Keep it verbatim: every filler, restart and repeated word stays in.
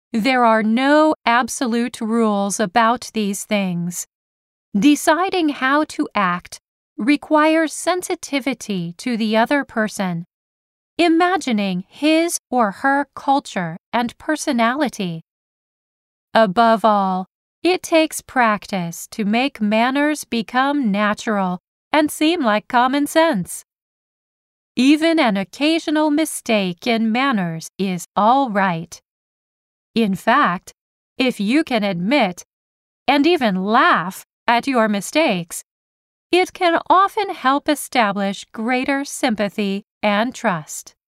There are no absolute rules about these things. Deciding how to act requires sensitivity to the other person, imagining his or her culture and personality. Above all, it takes practice to make manners become natural and seem like common sense. Even an occasional mistake in manners is all right. In fact, if you can admit and even laugh at your mistakes, it can often help establish greater sympathy and trust.